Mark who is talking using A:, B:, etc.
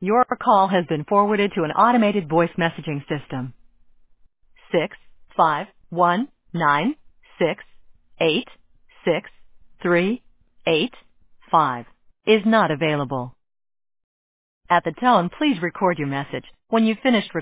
A: Your call has been forwarded to an automated voice messaging system. 65196686385 is not available. At the tone, please record your message. When you've finished